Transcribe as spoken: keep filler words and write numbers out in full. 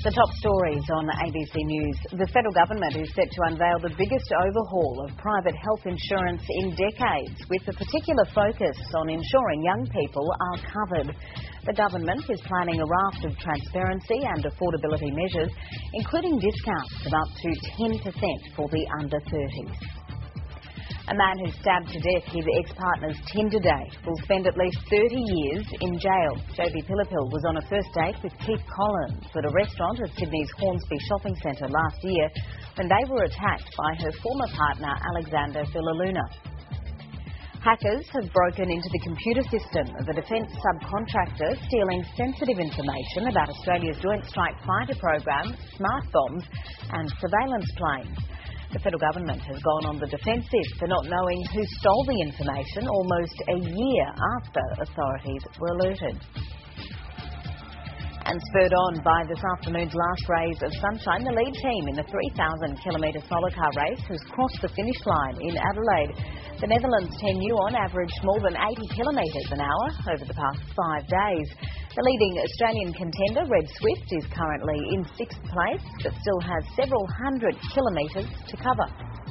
The top stories on A B C News. The federal government is set to unveil the biggest overhaul of private health insurance in decades, with a particular focus on ensuring young people are covered. The government is planning a raft of transparency and affordability measures, including discounts of up to ten percent for the under thirties. A man who stabbed to death his ex-partner's Tinder date will spend at least thirty years in jail. Jovi Pilipil was on a first date with Keith Collins at a restaurant at Sydney's Hornsby Shopping Centre last year when they were attacked by her former partner Alexander Villaluna. Hackers have broken into the computer system of a defence subcontractor, stealing sensitive information about Australia's Joint Strike Fighter program, smart bombs and surveillance planes. The federal government has gone on the defensive for not knowing who stole the information almost a year after authorities were alerted. And spurred on by this afternoon's last rays of sunshine, the lead team in the three thousand kilometre solo car race has crossed the finish line in Adelaide. The Netherlands team Nuon averaged more than eighty kilometres an hour over the past five days. The leading Australian contender, Red Swift, is currently in sixth place, but still has several hundred kilometres to cover.